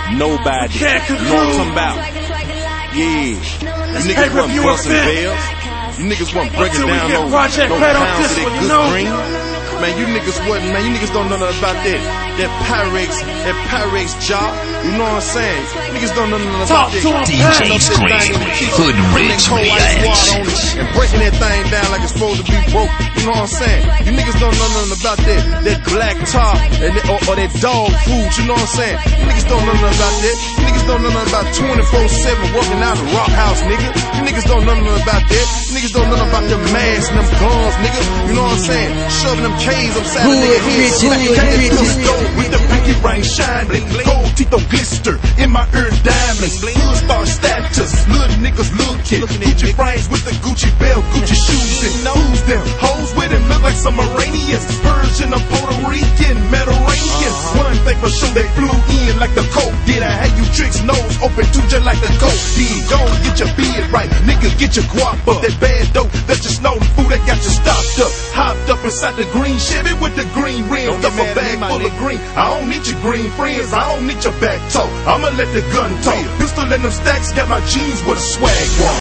Nobody. You know what I'm talking about? Yeah. You niggas wasn't busting bells. You niggas wasn't breaking down no pounds of that good green. Man, you niggas wasn't, man. You niggas don't know nothing about that Pyrex job. You know what I'm saying? Niggas don't know nothing about that. DJ Scream, Hood Rich Reactions. And breaking that thing down like it's supposed to be broke. You know what I'm saying? You niggas don't know nothing about that black tar or that dog food. You know what I'm saying? You niggas don't know nothing about that. You niggas don't know nothing about 24/7 working out the rock house, nigga. You niggas don't know nothing about that. You niggas don't know nothing about them masks and them guns, nigga. You know what I'm saying? Shoving them K's upside of their heads. With the pinky ring shining, gold teeth don't glister in my ear diamonds. Hood star status, little niggas looking. Gucci frames with the Gucci belt, Gucci shoes and nose them. Hoes with him look like some Iranians, Persian or Puerto Rican, Mediterranean. One thing for sure, they flew in like the coke. Did I have you tricks nose open too just like the coke? Did go and get your beard right, nigga, get your guap up. That bad dope, that just know the food that got you stopped up. Hopped up inside the green Chevy with the green rims. Stuff a bag full of green. I don't need your green friends, I don't need your back talk. I'ma let the gun talk. Pistol in them stacks, got my jeans with a swag walk.